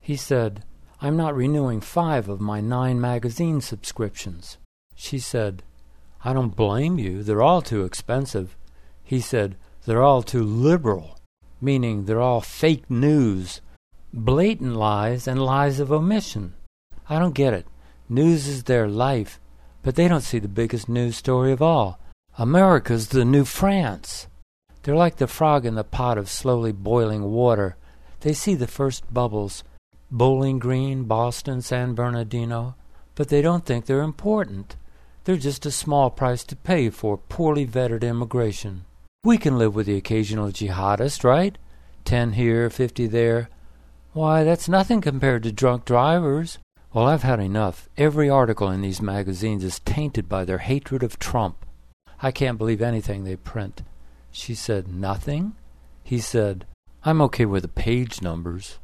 He said, "I'm not renewing 5 of my 9 magazine subscriptions." She said, "I don't blame you. They're all too expensive." He said, "They're all too liberal," meaning they're all fake news, blatant lies and lies of omission. I don't get it. News is their life, but they don't see the biggest news story of all. America's the new France. They're like the frog in the pot of slowly boiling water. They see the first bubbles, Bowling Green, Boston, San Bernardino, but they don't think they're important. They're just a small price to pay for poorly vetted immigration. We can live with the occasional jihadist, right? 10 here, 50 there. Why, that's nothing compared to drunk drivers. Well, I've had enough. Every article in these magazines is tainted by their hatred of Trump. I can't believe anything they print." She said, "Nothing?" He said, "I'm okay with the page numbers."